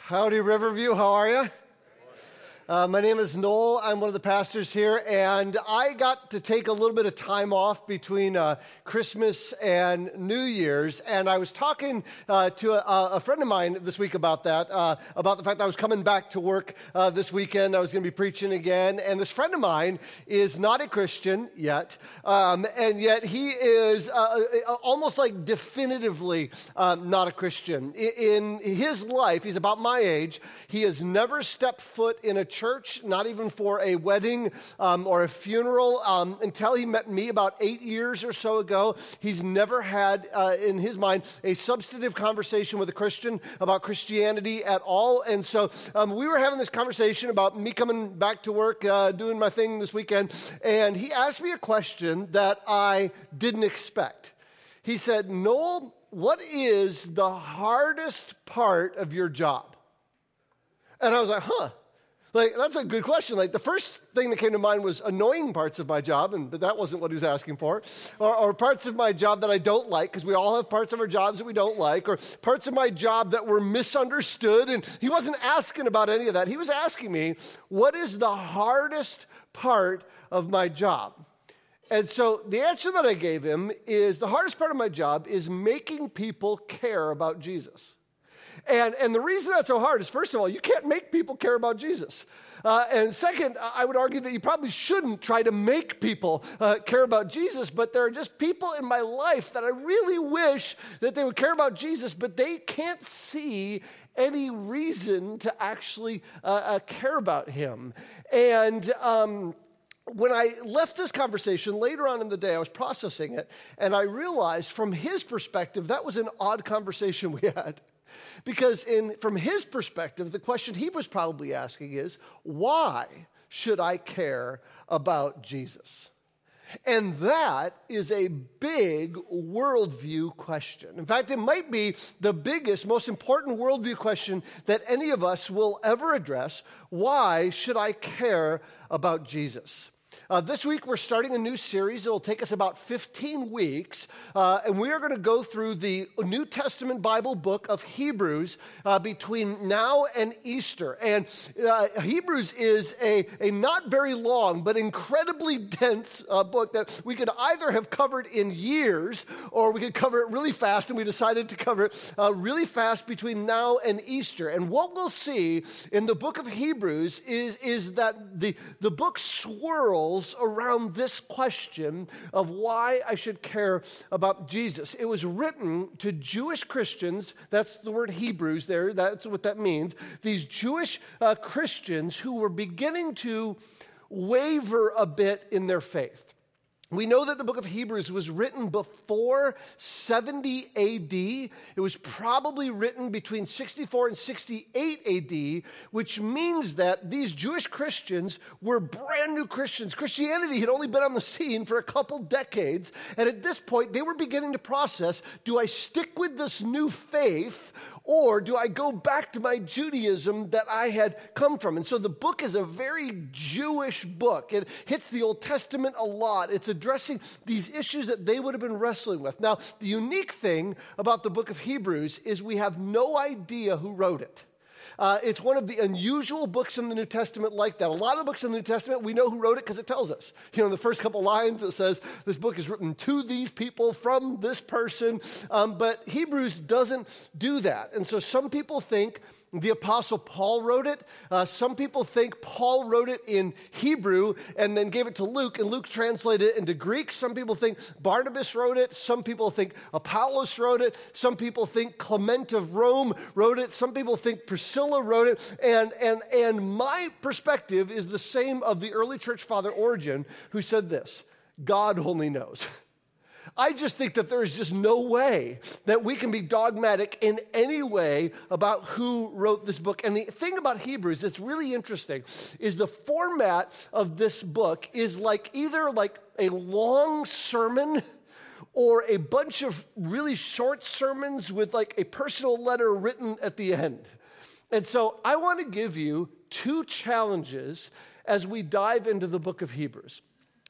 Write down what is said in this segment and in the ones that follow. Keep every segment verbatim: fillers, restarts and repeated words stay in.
Howdy, Riverview. How are you? Uh, my name is Noel. I'm one of the pastors here, and I got to take a little bit of time off between uh, Christmas and New Year's, and I was talking uh, to a, a friend of mine this week about that, uh, about the fact that I was coming back to work uh, this weekend. I was going to be preaching again, and this friend of mine is not a Christian yet, um, and yet he is uh, almost like definitively um, not a Christian. In his life, he's about my age, he has never stepped foot in a church, not even for a wedding um, or a funeral, um, until he met me about eight years or so ago. He's never had, uh, in his mind, a substantive conversation with a Christian about Christianity at all. And so um, we were having this conversation about me coming back to work, uh, doing my thing this weekend, and he asked me a question that I didn't expect. He said, "Noel, what is the hardest part of your job?" And I was like, huh. Like, that's a good question. Like, the first thing that came to mind was annoying parts of my job, and but that wasn't what he was asking for. Or, or parts of my job that I don't like, because we all have parts of our jobs that we don't like, or parts of my job that were misunderstood, and he wasn't asking about any of that. He was asking me, what is the hardest part of my job? And so the answer that I gave him is the hardest part of my job is making people care about Jesus. And, and the reason that's so hard is, first of all, you can't make people care about Jesus. Uh, and second, I would argue that you probably shouldn't try to make people uh, care about Jesus, but there are just people in my life that I really wish that they would care about Jesus, but they can't see any reason to actually uh, uh, care about him. And um, when I left this conversation later on in the day, I was processing it, and I realized from his perspective, that was an odd conversation we had. Because in, from his perspective, the question he was probably asking is, why should I care about Jesus? And that is a big worldview question. In fact, it might be the biggest, most important worldview question that any of us will ever address. Why should I care about Jesus? Uh, this week, we're starting a new series. It will take us about fifteen weeks, uh, and we are going to go through the New Testament Bible book of Hebrews uh, between now and Easter. And uh, Hebrews is a, a not very long, but incredibly dense uh, book that we could either have covered in years, or we could cover it really fast, and we decided to cover it uh, really fast between now and Easter. And what we'll see in the book of Hebrews is, is that the, the book swirls around this question of why I should care about Jesus. It was written to Jewish Christians. That's the word Hebrews there. That's what that means. These Jewish uh, Christians who were beginning to waver a bit in their faith. We know that the book of Hebrews was written before seventy A D. It was probably written between sixty-four and sixty-eight A D, which means that these Jewish Christians were brand new Christians. Christianity had only been on the scene for a couple decades, and at this point, they were beginning to process, do I stick with this new faith, or do I go back to my Judaism that I had come from? And so the book is a very Jewish book. It hits the Old Testament a lot. It's addressing these issues that they would have been wrestling with. Now, the unique thing about the book of Hebrews is we have no idea who wrote it. Uh, it's one of the unusual books in the New Testament like that. A lot of the books in the New Testament, we know who wrote it because it tells us. You know, in the first couple lines, it says, this book is written to these people from this person. Um, but Hebrews doesn't do that. And so some people think the Apostle Paul wrote it. Uh, some people think Paul wrote it in Hebrew and then gave it to Luke, and Luke translated it into Greek. Some people think Barnabas wrote it. Some people think Apollos wrote it. Some people think Clement of Rome wrote it. Some people think Priscilla wrote it. And, and, and my perspective is the same of the early church father Origen, who said this: God only knows. I just think that there is just no way that we can be dogmatic in any way about who wrote this book. And the thing about Hebrews that's really interesting is the format of this book is like either like a long sermon or a bunch of really short sermons with like a personal letter written at the end. And so I want to give you two challenges as we dive into the book of Hebrews.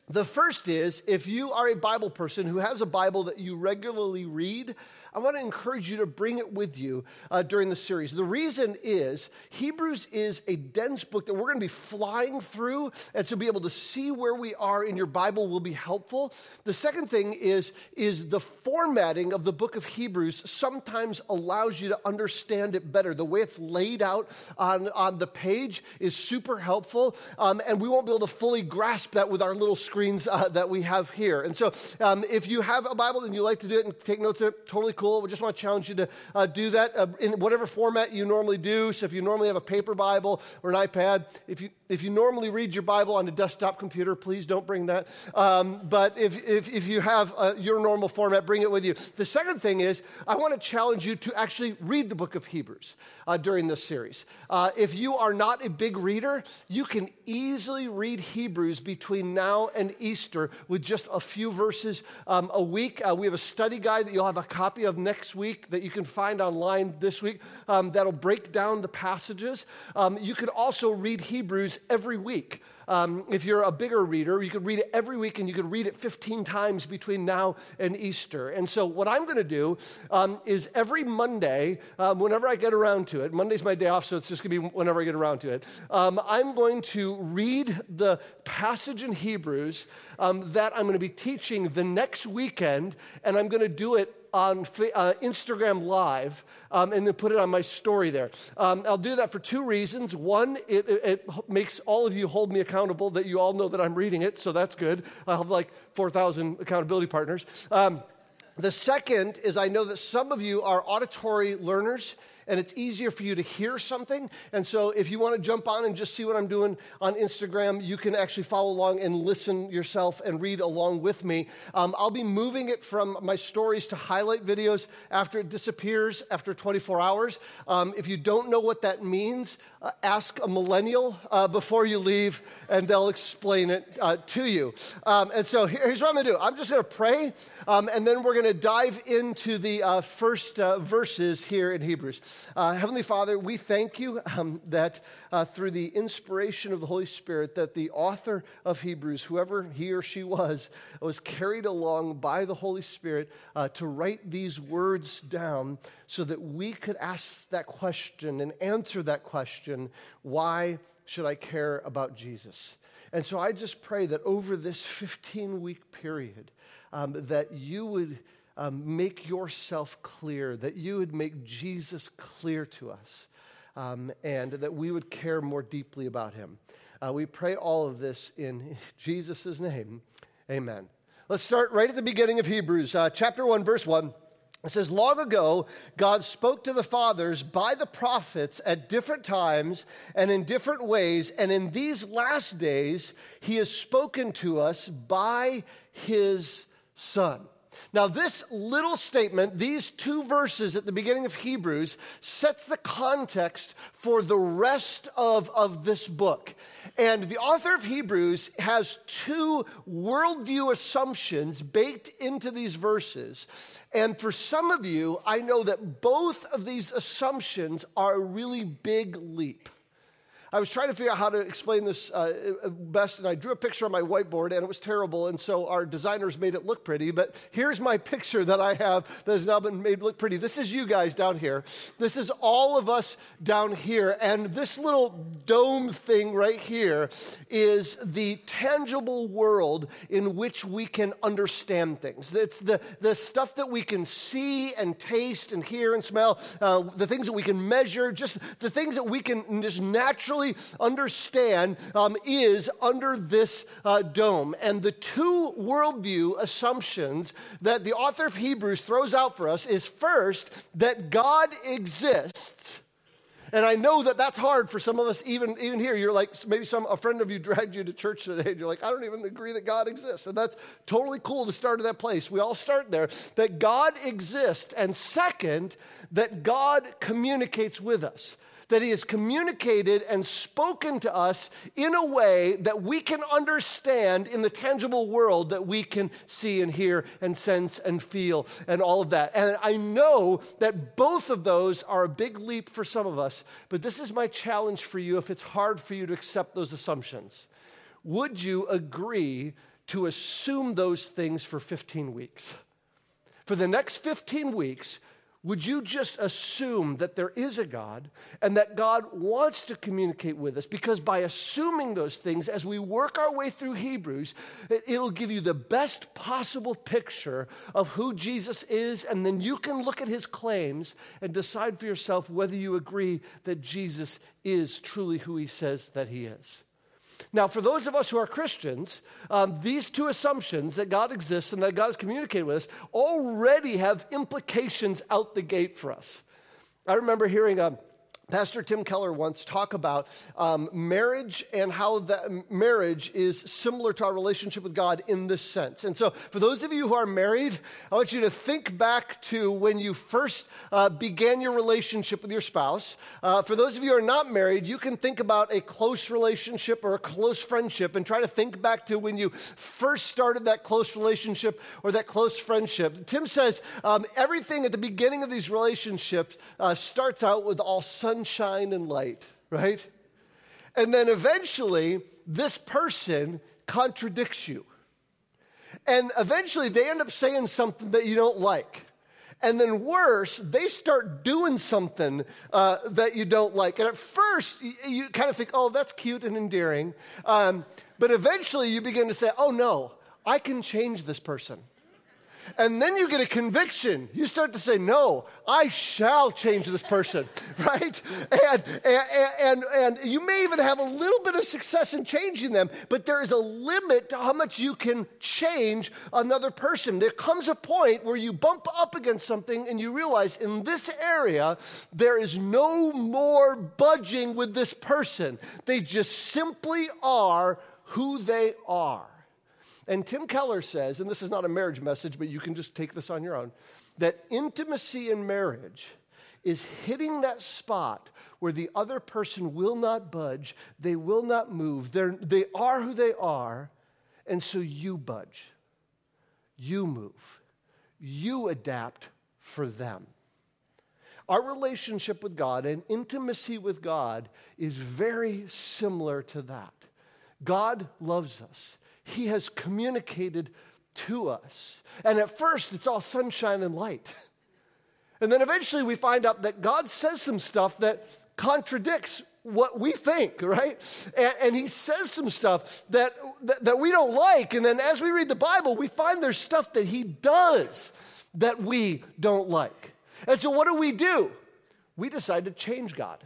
The first is, if you are a Bible person who has a Bible that you regularly read, I want to encourage you to bring it with you uh, during the series. The reason is Hebrews is a dense book that we're going to be flying through, and to be able to see where we are in your Bible will be helpful. The second thing is, is the formatting of the book of Hebrews sometimes allows you to understand it better. The way it's laid out on, on the page is super helpful, um, and we won't be able to fully grasp that with our little screens uh, that we have here. And so um, if you have a Bible and you like to do it and take notes in it, totally cool. We just want to challenge you to uh, do that uh, in whatever format you normally do. So if you normally have a paper Bible or an iPad, if you if you normally read your Bible on a desktop computer, please don't bring that. Um, but if, if if you have uh, your normal format, bring it with you. The second thing is, I want to challenge you to actually read the book of Hebrews uh, during this series. Uh, if you are not a big reader, you can easily read Hebrews between now and Easter with just a few verses um, a week. Uh, we have a study guide that you'll have a copy of next week that you can find online this week um, that'll break down the passages. Um, you could also read Hebrews every week. Um, if you're a bigger reader, you could read it every week, and you could read it fifteen times between now and Easter. And so what I'm going to do um, is every Monday, um, whenever I get around to it, Monday's my day off, so it's just going to be whenever I get around to it, um, I'm going to read the passage in Hebrews um, that I'm going to be teaching the next weekend, and I'm going to do it on uh, Instagram Live, um, and then put it on my story there. Um, I'll do that for two reasons. One, it, it, it makes all of you hold me accountable that you all know that I'm reading it, so that's good. I'll have like four thousand accountability partners. Um, the second is I know that some of you are auditory learners, and it's easier for you to hear something. And so if you want to jump on and just see what I'm doing on Instagram, you can actually follow along and listen yourself and read along with me. Um, I'll be moving it from my stories to highlight videos after it disappears after twenty-four hours. Um, if you don't know what that means, uh, ask a millennial uh, before you leave, and they'll explain it uh, to you. Um, and so here, here's what I'm going to do. I'm just going to pray, um, and then we're going to dive into the uh, first uh, verses here in Hebrews. Uh, Heavenly Father, we thank you um, that uh, through the inspiration of the Holy Spirit, that the author of Hebrews, whoever he or she was, was carried along by the Holy Spirit uh, to write these words down so that we could ask that question and answer that question, why should I care about Jesus? And so I just pray that over this fifteen-week period, um, that you would Um, make yourself clear, that you would make Jesus clear to us, um, and that we would care more deeply about him. Uh, we pray all of this in Jesus' name. Amen. Let's start right at the beginning of Hebrews, uh, chapter one, verse one. It says, long ago, God spoke to the fathers by the prophets at different times and in different ways, and in these last days, he has spoken to us by his Son. Now, this little statement, these two verses at the beginning of Hebrews, sets the context for the rest of, of this book. And the author of Hebrews has two worldview assumptions baked into these verses. And for some of you, I know that both of these assumptions are a really big leap. I was trying to figure out how to explain this uh, best, and I drew a picture on my whiteboard, and it was terrible, and so our designers made it look pretty. But here's my picture that I have that has now been made look pretty. This is you guys down here. This is all of us down here, and this little dome thing right here is the tangible world in which we can understand things. It's the, the stuff that we can see and taste and hear and smell, uh, the things that we can measure, just the things that we can just naturally understand um, is under this uh, dome. And the two worldview assumptions that the author of Hebrews throws out for us is first, that God exists. And I know that that's hard for some of us, even, even here. You're like, maybe some a friend of you dragged you to church today, and you're like, I don't even agree that God exists. And that's totally cool to start at that place. We all start there. That God exists. And second, that God communicates with us. That he has communicated and spoken to us in a way that we can understand in the tangible world, that we can see and hear and sense and feel and all of that. And I know that both of those are a big leap for some of us, but this is my challenge for you if it's hard for you to accept those assumptions. Would you agree to assume those things for fifteen weeks. For the next fifteen weeks, would you just assume that there is a God and that God wants to communicate with us? Because by assuming those things, as we work our way through Hebrews, it'll give you the best possible picture of who Jesus is, and then you can look at his claims and decide for yourself whether you agree that Jesus is truly who he says that he is. Now, for those of us who are Christians, um, these two assumptions, that God exists and that God is communicating with us, already have implications out the gate for us. I remember hearing a Pastor Tim Keller once talk about um, marriage and how that marriage is similar to our relationship with God in this sense. And so for those of you who are married, I want you to think back to when you first uh, began your relationship with your spouse. Uh, for those of you who are not married, you can think about a close relationship or a close friendship and try to think back to when you first started that close relationship or that close friendship. Tim says um, everything at the beginning of these relationships uh, starts out with all sunshine and light, right? And then eventually, this person contradicts you. And eventually, they end up saying something that you don't like. And then worse, they start doing something uh, that you don't like. And at first, you, you kind of think, oh, that's cute and endearing. Um, but eventually, you begin to say, oh, no, I can change this person. And then you get a conviction. You start to say, no, I shall change this person, right? And, and, and, and you may even have a little bit of success in changing them, but there is a limit to how much you can change another person. There comes a point where you bump up against something and you realize in this area, there is no more budging with this person. They just simply are who they are. And Tim Keller says, and this is not a marriage message, but you can just take this on your own, that intimacy in marriage is hitting that spot where the other person will not budge, they will not move, They're, they are who they are, and so you budge, you move, you adapt for them. Our relationship with God and intimacy with God is very similar to that. God loves us. He has communicated to us. And at first, it's all sunshine and light. And then eventually we find out that God says some stuff that contradicts what we think, right? And, and he says some stuff that, that, that we don't like. And then as we read the Bible, we find there's stuff that he does that we don't like. And so what do we do? We decide to change God.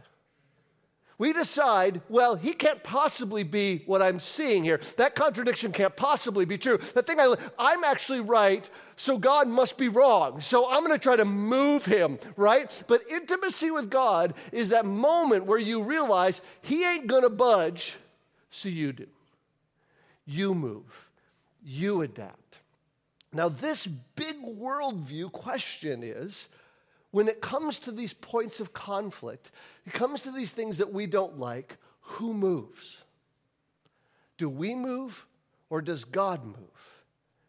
We decide, well, he can't possibly be what I'm seeing here. That contradiction can't possibly be true. The thing I, I'm actually right, so God must be wrong. So I'm going to try to move him, right? But intimacy with God is that moment where you realize he ain't going to budge, so you do. You move. You adapt. Now, this big worldview question is, when it comes to these points of conflict, it comes to these things that we don't like, who moves? Do we move or does God move?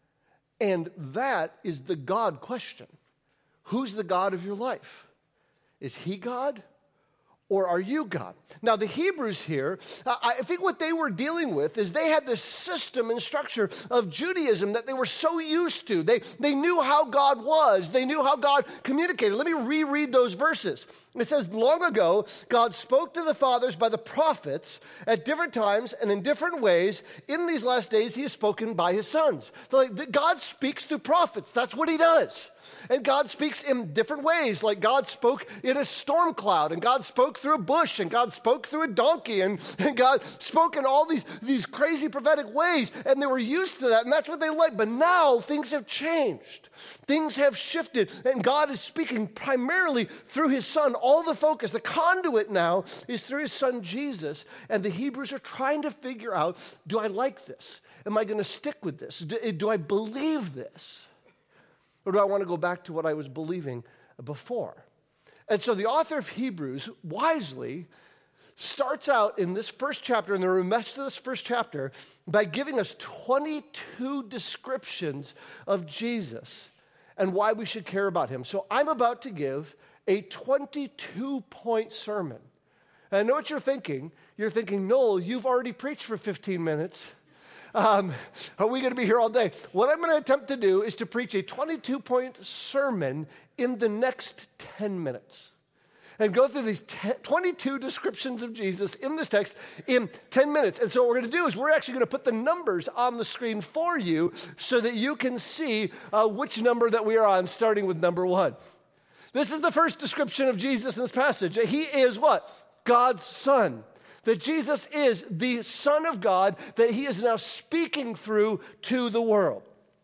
And that is the God question. Who's the God of your life? Is he God? Or are you God? Now, the Hebrews here, uh, I think what they were dealing with is they had this system and structure of Judaism that they were so used to. They, they knew how God was. They knew how God communicated. Let me reread those verses. It says, long ago, God spoke to the fathers by the prophets at different times and in different ways. In these last days, he has spoken by his sons. So like, God speaks through prophets. That's what he does. And God speaks in different ways, like God spoke in a storm cloud, and God spoke through a bush, and God spoke through a donkey, and, and God spoke in all these, these crazy prophetic ways, and they were used to that, and that's what they liked. But now things have changed. Things have shifted, and God is speaking primarily through his son. All the focus, the conduit now is through his son Jesus, and the Hebrews are trying to figure out, do I like this? Am I going to stick with this? Do, do I believe this? Or do I want to go back to what I was believing before? And so the author of Hebrews wisely starts out in this first chapter, in the rest of this first chapter, by giving us twenty-two descriptions of Jesus and why we should care about him. So I'm about to give a twenty-two point sermon. And I know what you're thinking. You're thinking, Noel, you've already preached for fifteen minutes. Um, are we going to be here all day? What I'm going to attempt to do is to preach a twenty-two point sermon in the next ten minutes. And go through these twenty-two descriptions of Jesus in this text in ten minutes. And so what we're going to do is we're actually going to put the numbers on the screen for you so that you can see uh, which number that we are on, starting with number one. This is the first description of Jesus in this passage. He is what? God's Son. That Jesus is the Son of God that he is now speaking through to the world.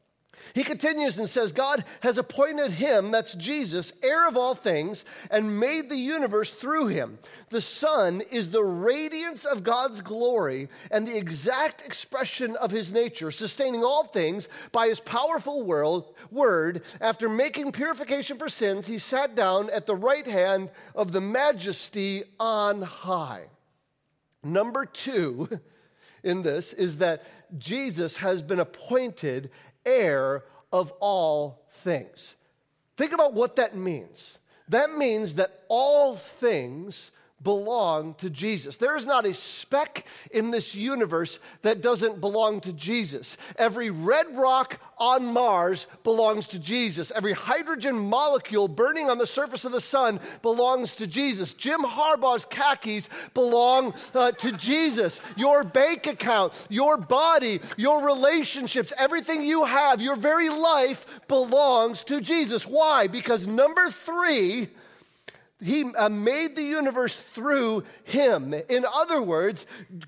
He continues and says, God has appointed him, that's Jesus, heir of all things, and made the universe through him. The Son is the radiance of God's glory and the exact expression of his nature, sustaining all things by his powerful world, word. After making purification for sins, he sat down at the right hand of the Majesty on high. Number two in this is that Jesus has been appointed heir of all things. Think about what that means. That means that all things belong to Jesus. There is not a speck in this universe that doesn't belong to Jesus. Every red rock on Mars belongs to Jesus. Every hydrogen molecule burning on the surface of the sun belongs to Jesus. Jim Harbaugh's khakis belong uh, to Jesus. Your bank account, your body, your relationships, everything you have, your very life belongs to Jesus. Why? Because number three, he uh, made the universe through him. In other words,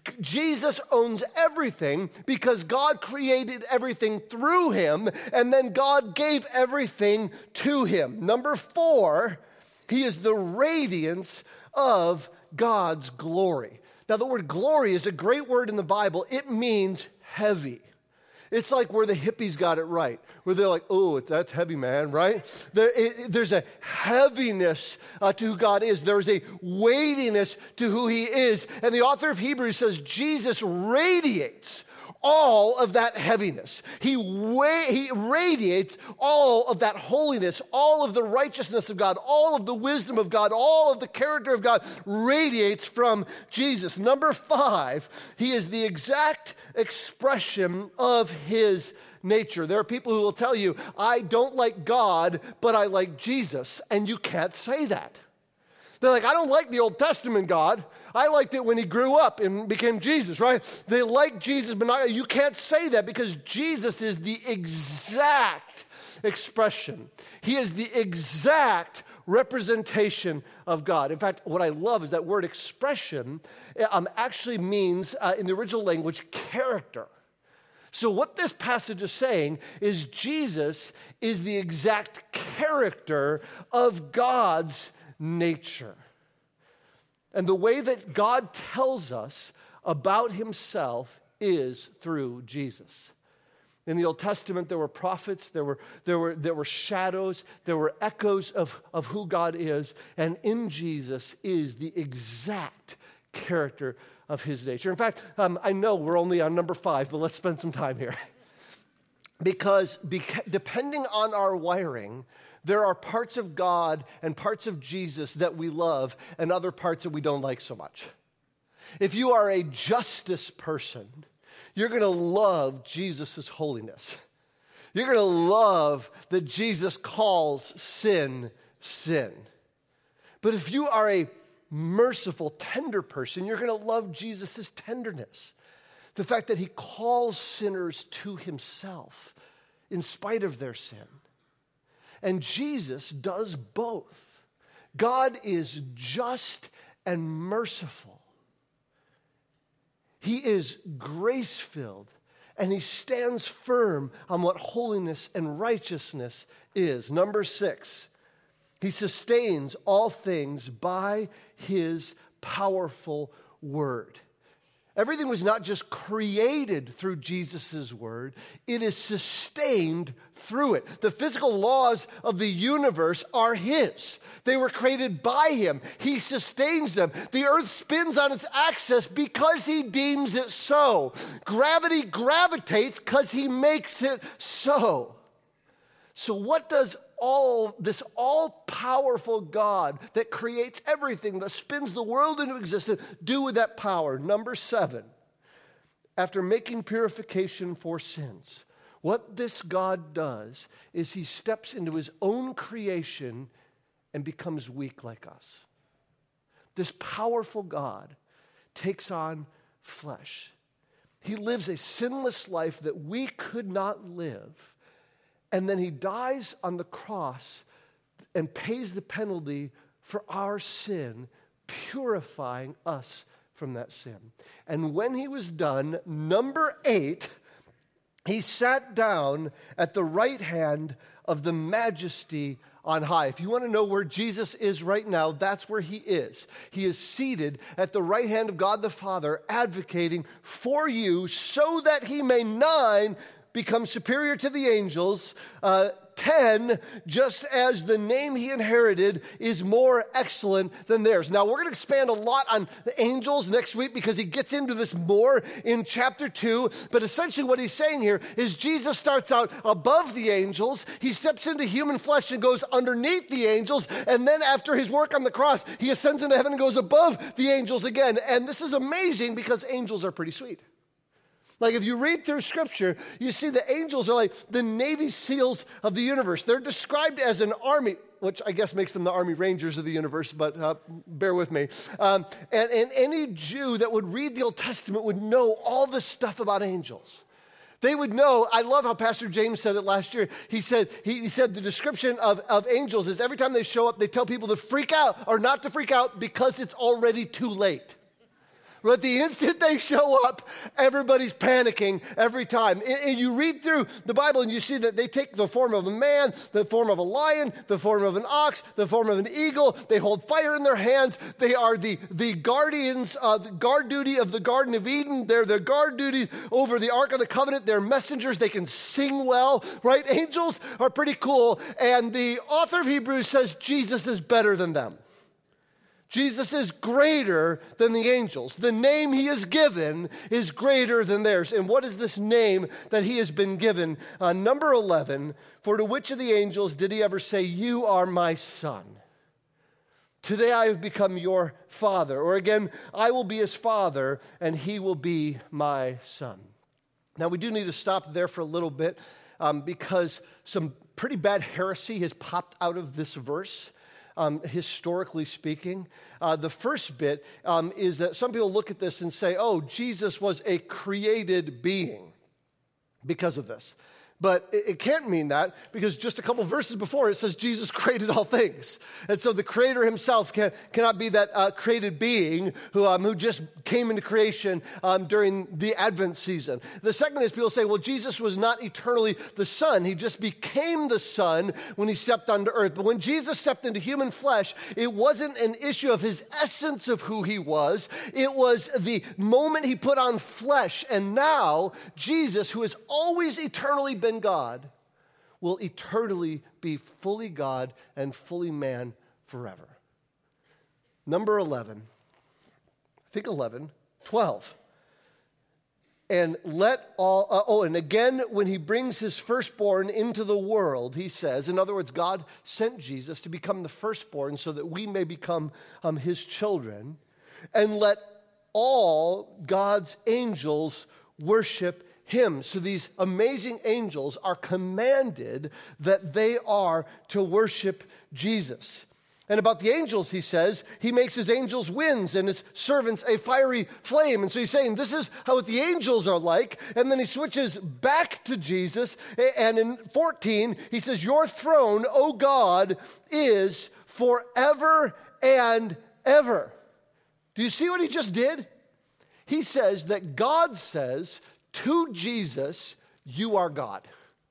Jesus owns everything because God created everything through him, and then God gave everything to him. Number four, he is the radiance of God's glory. Now, the word glory is a great word in the Bible. It means heavy. It's like where the hippies got it right, where they're like, oh, that's heavy, man, right? There, it, there's a heaviness uh, to who God is. There's a weightiness to who he is. And the author of Hebrews says Jesus radiates all of that heaviness. He, wa- he radiates all of that holiness, all of the righteousness of God, all of the wisdom of God, all of the character of God radiates from Jesus. Number five, he is the exact expression of his nature. There are people who will tell you, I don't like God, but I like Jesus. And you can't say that. They're like, I don't like the Old Testament God. I liked it when he grew up and became Jesus, right? They like Jesus, but not, you can't say that because Jesus is the exact expression. He is the exact representation of God. In fact, what I love is that word expression um, actually means, uh, in the original language, character. So what this passage is saying is Jesus is the exact character of God's nature. And the way that God tells us about himself is through Jesus. In the Old Testament, there were prophets, there were, there were, there were shadows, there were echoes of, of who God is, and in Jesus is the exact character of his nature. In fact, um, I know we're only on number five, but let's spend some time here. Because beca- depending on our wiring, there are parts of God and parts of Jesus that we love and other parts that we don't like so much. If you are a justice person, you're going to love Jesus' holiness. You're going to love that Jesus calls sin, sin. But if you are a merciful, tender person, you're going to love Jesus' tenderness. The fact that he calls sinners to himself in spite of their sin. And Jesus does both. God is just and merciful. He is grace-filled, and he stands firm on what holiness and righteousness is. Number six, he sustains all things by his powerful word. Everything was not just created through Jesus' word, it is sustained through it. The physical laws of the universe are his. They were created by him. He sustains them. The earth spins on its axis because he deems it so. Gravity gravitates because he makes it so. So what does all this all-powerful God that creates everything, that spins the world into existence, do with that power? Number seven, after making purification for sins, what this God does is he steps into his own creation and becomes weak like us. This powerful God takes on flesh. He lives a sinless life that we could not live. And then he dies on the cross and pays the penalty for our sin, purifying us from that sin. And when he was done, number eight, he sat down at the right hand of the majesty on high. If you want to know where Jesus is right now, that's where he is. He is seated at the right hand of God the Father, advocating for you so that he may, nine, become superior to the angels, uh, ten, just as the name he inherited is more excellent than theirs. Now, we're going to expand a lot on the angels next week because he gets into this more in chapter two. But essentially what he's saying here is Jesus starts out above the angels. He steps into human flesh and goes underneath the angels. And then after his work on the cross, he ascends into heaven and goes above the angels again. And this is amazing because angels are pretty sweet. Like if you read through Scripture, you see the angels are like the Navy SEALs of the universe. They're described as an army, which I guess makes them the Army Rangers of the universe, but uh, bear with me. Um, and, and any Jew that would read the Old Testament would know all this stuff about angels. They would know. I love how Pastor James said it last year. He said, he, he said the description of, of angels is every time they show up, they tell people to freak out or not to freak out because it's already too late. But the instant they show up, everybody's panicking every time. And, and you read through the Bible and you see that they take the form of a man, the form of a lion, the form of an ox, the form of an eagle. They hold fire in their hands. They are the, the guardians, uh, the guard duty of the Garden of Eden. They're the guard duty over the Ark of the Covenant. They're messengers. They can sing well, right? Angels are pretty cool. And the author of Hebrews says Jesus is better than them. Jesus is greater than the angels. The name he is given is greater than theirs. And what is this name that he has been given? Uh, number eleven, for to which of the angels did he ever say, you are my son? Today I have become your father. Or again, I will be his father and he will be my son. Now we do need to stop there for a little bit um, because some pretty bad heresy has popped out of this verse. Um, historically speaking. Uh, the first bit um, is that some people look at this and say, oh, Jesus was a created being because of this. But it, it can't mean that because just a couple verses before it says Jesus created all things. And so the creator himself can, cannot be that uh, created being who, um, who just came into creation um, during the Advent season. The second is people say, well, Jesus was not eternally the Son. He just became the Son when he stepped onto earth. But when Jesus stepped into human flesh, it wasn't an issue of his essence of who he was. It was the moment he put on flesh. And now Jesus, who has always eternally been God, will eternally be fully God and fully man forever. Number eleven, I think eleven, twelve. And let all, uh, oh, and again, when he brings his firstborn into the world, he says, in other words, God sent Jesus to become the firstborn so that we may become um, his children. And let all God's angels worship him. So these amazing angels are commanded that they are to worship Jesus. And about the angels, he says, he makes his angels winds and his servants a fiery flame. And so he's saying this is how the angels are like. And then he switches back to Jesus. And in fourteen, he says, your throne, O God, is forever and ever. Do you see what he just did? He says that God says to Jesus, you are God.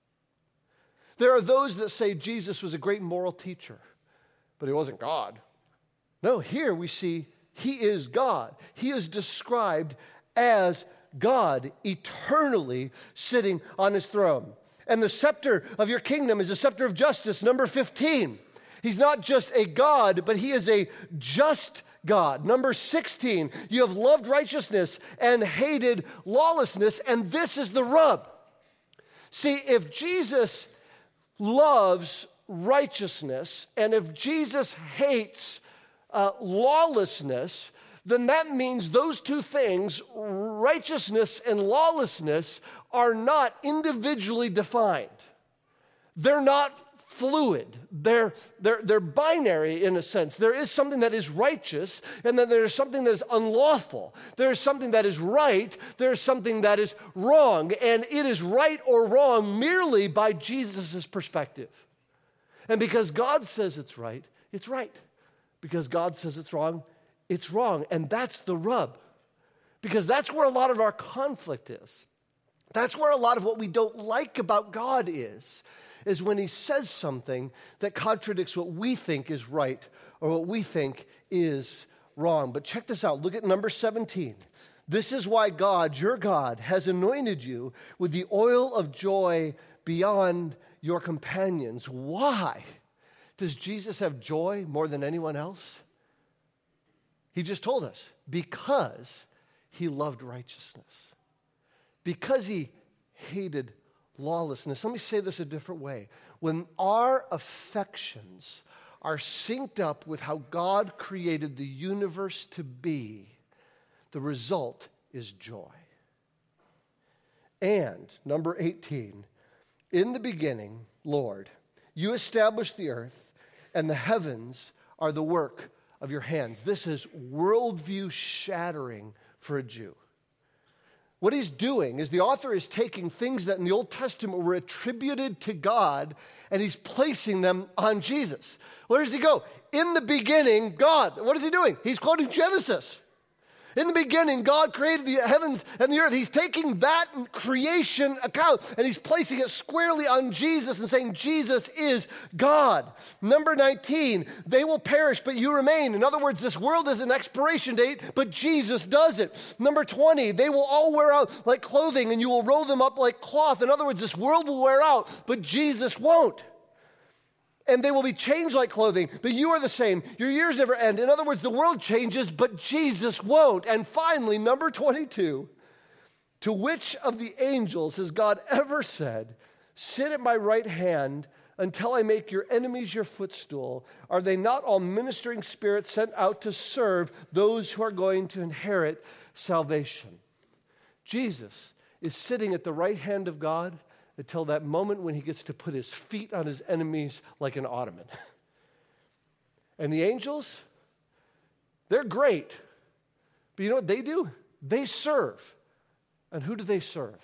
There are those that say Jesus was a great moral teacher, but he wasn't God. No, here we see he is God. He is described as God, eternally sitting on his throne. And the scepter of your kingdom is a scepter of justice, number fifteen. He's not just a God, but he is a just God. Number sixteen, you have loved righteousness and hated lawlessness, and this is the rub. See, if Jesus loves righteousness and if Jesus hates uh, lawlessness, then that means those two things, righteousness and lawlessness, are not individually defined. They're not fluid. They're, they're, they're binary in a sense. There is something that is righteous, and then there is something that is unlawful. There is something that is right. There is something that is wrong, and it is right or wrong merely by Jesus' perspective. And because God says it's right, it's right. Because God says it's wrong, it's wrong. And that's the rub. Because that's where a lot of our conflict is. That's where a lot of what we don't like about God is. is when he says something that contradicts what we think is right or what we think is wrong. But check this out. Look at number seventeen. This is why God, your God, has anointed you with the oil of joy beyond your companions. Why? Does Jesus have joy more than anyone else? He just told us, because he loved righteousness. Because he hated lawlessness. Let me say this a different way. When our affections are synced up with how God created the universe to be, the result is joy. And, number eighteen, in the beginning, Lord, you established the earth, and the heavens are the work of your hands. This is worldview shattering for a Jew. What he's doing is the author is taking things that in the Old Testament were attributed to God, and he's placing them on Jesus. Where does he go? In the beginning, God. What is he doing? He's quoting Genesis. In the beginning, God created the heavens and the earth. He's taking that creation account and he's placing it squarely on Jesus and saying Jesus is God. Number nineteen, they will perish, but you remain. In other words, this world has an expiration date, but Jesus doesn't. Number twenty, they will all wear out like clothing and you will roll them up like cloth. In other words, this world will wear out, but Jesus won't. And they will be changed like clothing, but you are the same. Your years never end. In other words, the world changes, but Jesus won't. And finally, number twenty-two, to which of the angels has God ever said, sit at my right hand until I make your enemies your footstool? Are they not all ministering spirits sent out to serve those who are going to inherit salvation? Jesus is sitting at the right hand of God until that moment when he gets to put his feet on his enemies like an ottoman. And the angels, they're great. But you know what they do? They serve. And who do they serve?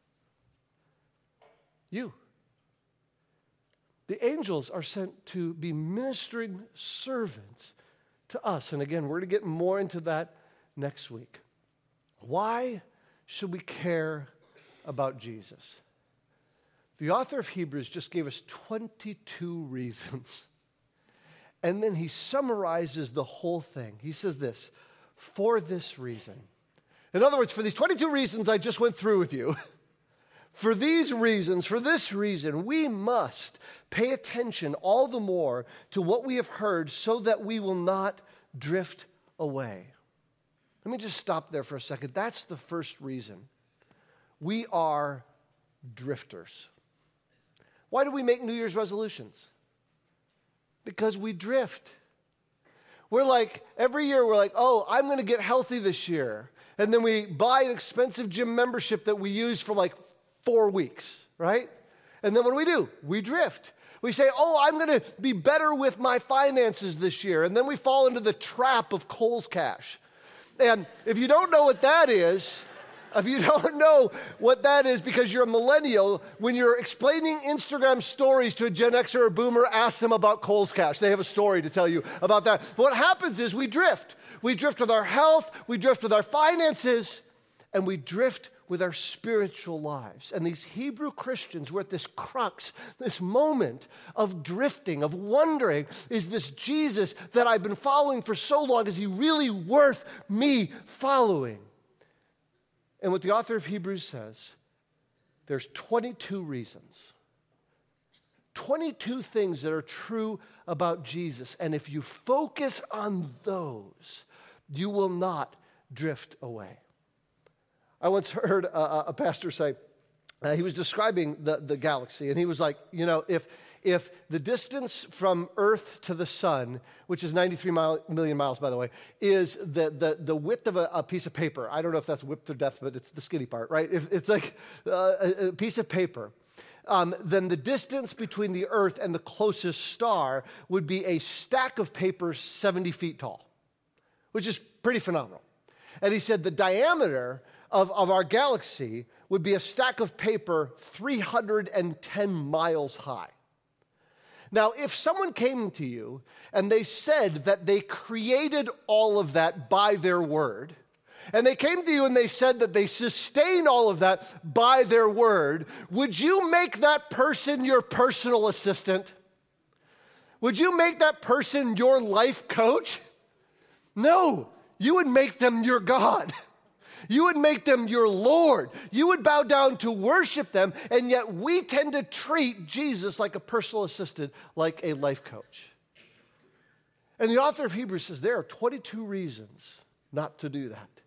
You. The angels are sent to be ministering servants to us. And again, we're going to get more into that next week. Why should we care about Jesus? The author of Hebrews just gave us twenty-two reasons. And then he summarizes the whole thing. He says this, for this reason. In other words, for these twenty-two reasons I just went through with you, for these reasons, for this reason, we must pay attention all the more to what we have heard so that we will not drift away. Let me just stop there for a second. That's the first reason. We are drifters. Why do we make New Year's resolutions? Because we drift. We're like, every year we're like, oh, I'm going to get healthy this year. And then we buy an expensive gym membership that we use for like four weeks, right? And then what do we do? We drift. We say, oh, I'm going to be better with my finances this year. And then we fall into the trap of Kohl's Cash. And if you don't know what that is, if you don't know what that is because you're a millennial, when you're explaining Instagram stories to a Gen Xer or a Boomer, ask them about Kohl's Cash. They have a story to tell you about that. What happens is we drift. We drift with our health, we drift with our finances, and we drift with our spiritual lives. And these Hebrew Christians were at this crux, this moment of drifting, of wondering, is this Jesus that I've been following for so long, is he really worth me following? And what the author of Hebrews says, there's twenty-two reasons, twenty-two things that are true about Jesus. And if you focus on those, you will not drift away. I once heard a, a pastor say, uh, he was describing the, the galaxy, and he was like, you know, if if the distance from Earth to the sun, which is ninety-three mile, million miles, by the way, is the, the, the width of a, a piece of paper. I don't know if that's width or depth, but it's the skinny part, right? If it's like uh, a, a piece of paper. Um, then the distance between the Earth and the closest star would be a stack of paper seventy feet tall, which is pretty phenomenal. And he said the diameter of, of our galaxy would be a stack of paper three hundred ten miles high. Now, if someone came to you and they said that they created all of that by their word, and they came to you and they said that they sustain all of that by their word, would you make that person your personal assistant? Would you make that person your life coach? No, you would make them your God. You would make them your Lord. You would bow down to worship them, and yet we tend to treat Jesus like a personal assistant, like a life coach. And the author of Hebrews says there are twenty-two reasons not to do that.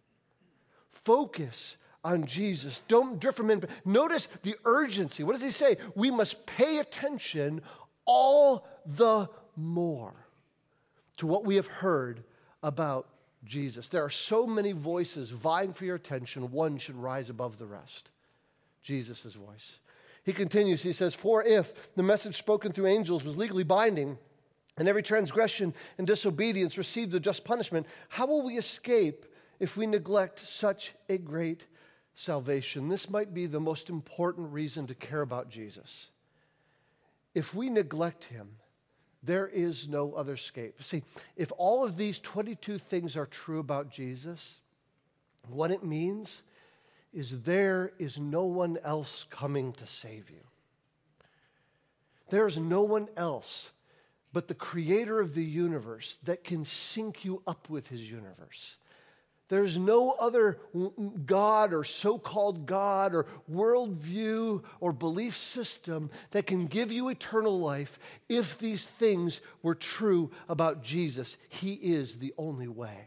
Focus on Jesus. Don't drift from him. Notice the urgency. What does he say? We must pay attention all the more to what we have heard about Jesus. There are so many voices vying for your attention. One should rise above the rest. Jesus' voice. He continues, he says, for if the message spoken through angels was legally binding, and every transgression and disobedience received a just punishment, how will we escape if we neglect such a great salvation? This might be the most important reason to care about Jesus. If we neglect him, there is no other escape. See, if all of these twenty-two things are true about Jesus, what it means is there is no one else coming to save you. There is no one else but the creator of the universe that can sync you up with his universe. There's no other God or so-called God or worldview or belief system that can give you eternal life if these things were true about Jesus. He is the only way.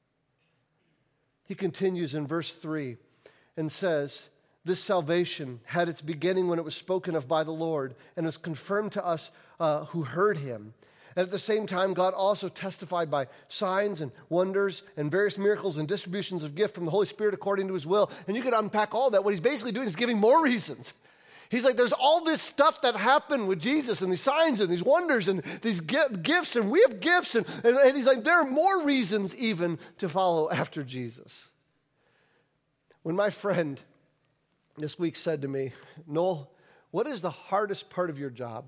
He continues in verse three and says, this salvation had its beginning when it was spoken of by the Lord and was confirmed to us uh, who heard him. And at the same time, God also testified by signs and wonders and various miracles and distributions of gift from the Holy Spirit according to his will. And you could unpack all that. What he's basically doing is giving more reasons. He's like, there's all this stuff that happened with Jesus and these signs and these wonders and these gifts, and we have gifts. And, and, and he's like, there are more reasons even to follow after Jesus. When my friend this week said to me, Noel, what is the hardest part of your job?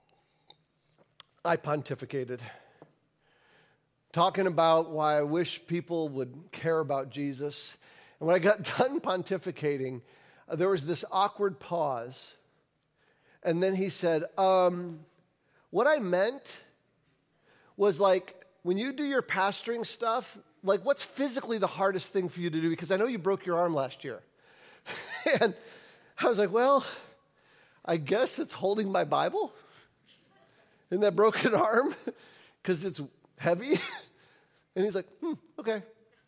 I pontificated, talking about why I wish people would care about Jesus. And when I got done pontificating, uh, there was this awkward pause. And then he said, um, what I meant was like, when you do your pastoring stuff, like what's physically the hardest thing for you to do? Because I know you broke your arm last year. And I was like, well, I guess it's holding my Bible in that broken arm because it's heavy. And he's like, hmm, okay.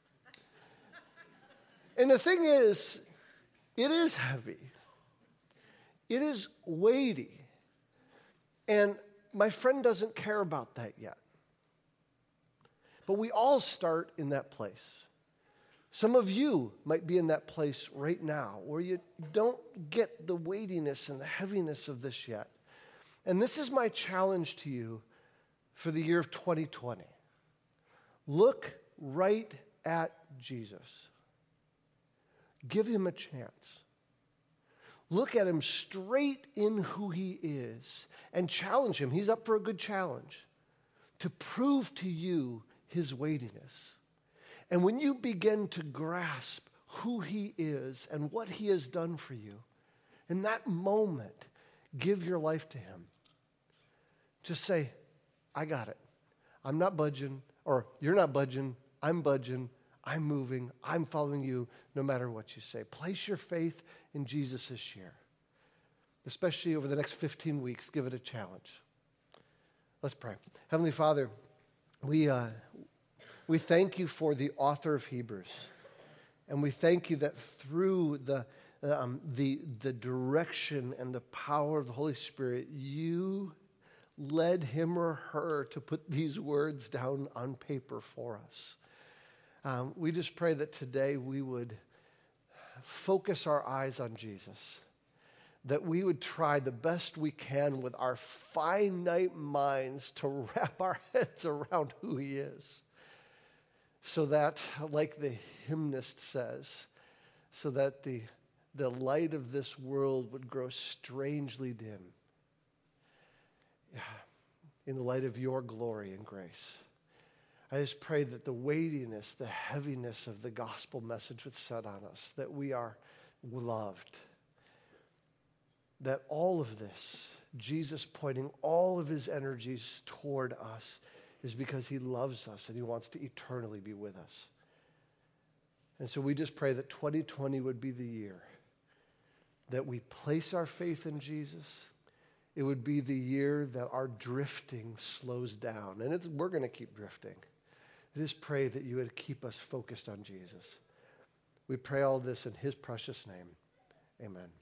And the thing is, it is heavy. It is weighty. And my friend doesn't care about that yet. But we all start in that place. Some of you might be in that place right now where you don't get the weightiness and the heaviness of this yet. And this is my challenge to you for the year of twenty twenty. Look right at Jesus. Give him a chance. Look at him straight in who he is and challenge him. He's up for a good challenge to prove to you his weightiness. And when you begin to grasp who he is and what he has done for you, in that moment, give your life to him. Just say, I got it. I'm not budging, or you're not budging, I'm budging, I'm moving, I'm following you no matter what you say. Place your faith in Jesus this year. Especially over the next fifteen weeks, give it a challenge. Let's pray. Heavenly Father, we, uh, we thank you for the author of Hebrews. And we thank you that through the, um, the, the direction and the power of the Holy Spirit, you led him or her to put these words down on paper for us. Um, we just pray that today we would focus our eyes on Jesus, that we would try the best we can with our finite minds to wrap our heads around who he is, so that, like the hymnist says, so that the, the light of this world would grow strangely dim in the light of your glory and grace. I just pray that the weightiness, the heaviness of the gospel message would set on us, that we are loved, that all of this, Jesus pointing all of his energies toward us, is because he loves us and he wants to eternally be with us. And so we just pray that twenty twenty would be the year that we place our faith in Jesus. It would be the year that our drifting slows down. And it's, we're going to keep drifting. I just pray that you would keep us focused on Jesus. We pray all this in his precious name. Amen.